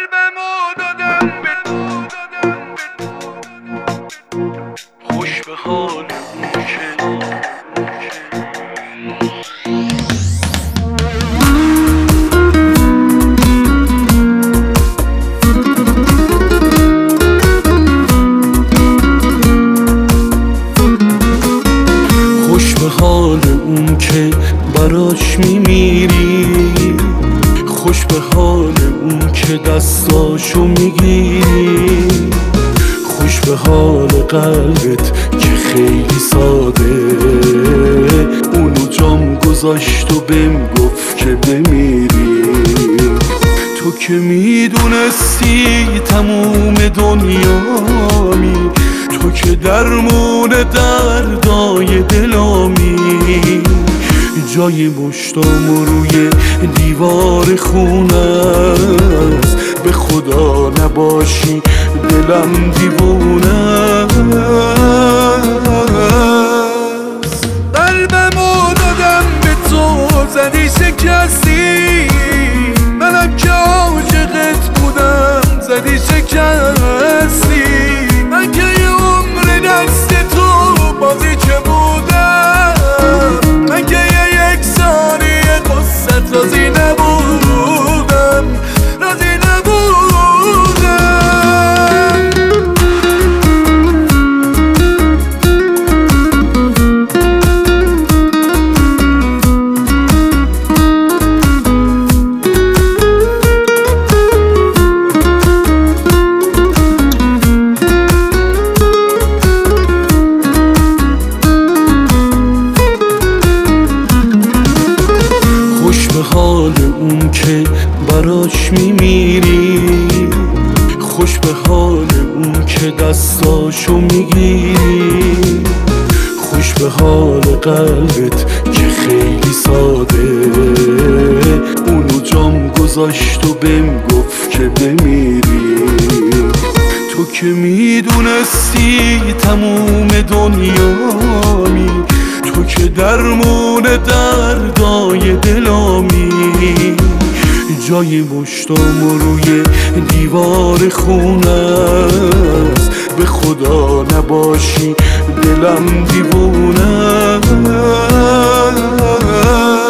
قلبمو دادم به تو، خوش به حال اون که خوش به حال اون که براش میمیری، خوش به حال اون که دستاشو میگیری، خوش به حال قلبت که خیلی ساده اونو جام گذاشت و بهم گفت که بمیری. تو که میدونستی تموم دنیامی، تو که درمون دردای دلامی، جای مشتام روی دیوار خونه است، به خدا نباشی دلم دیوونه است. قلبمو دادم به تو، زدی شکستی، منم که عاشقت بودم زدی شکستی. من که یه عمر دست تو بازی چه بودم، من که یک ثانیه قصت راضی نبودم، راضی نبودم. خوش به حال اون که براش میمیری، خوش به حال اون که دستاشو میگیری، خوش به حال قلبت که خیلی ساده اونو جام گذاشت و بهم گفت که بمیری. تو که میدونستی تموم دنیامی، تو که درمون دردای دلامی، جای مشتام روی دیوار خونه است، به خدا نباشی دلم دیوونه است.